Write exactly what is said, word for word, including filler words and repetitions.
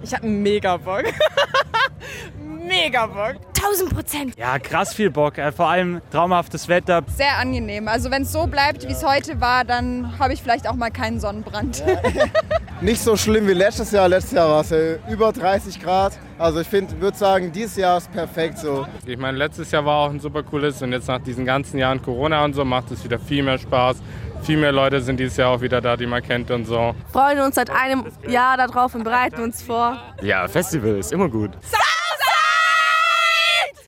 Ich habe mega Bock. Mega Bock. tausend Prozent. Ja, krass viel Bock. Vor allem traumhaftes Wetter. Sehr angenehm. Also wenn es so bleibt, wie es heute war, dann habe ich vielleicht auch mal keinen Sonnenbrand. Ja. Nicht so schlimm wie letztes Jahr. Letztes Jahr war es ja über dreißig Grad. Also ich finde, würde sagen, dieses Jahr ist perfekt so. Ich meine, letztes Jahr war auch ein super cooles und jetzt nach diesen ganzen Jahren Corona und so macht es wieder viel mehr Spaß. Viel mehr Leute sind dieses Jahr auch wieder da, die man kennt und so. Freuen uns seit einem Jahr darauf und bereiten uns vor. Ja, Festival ist immer gut.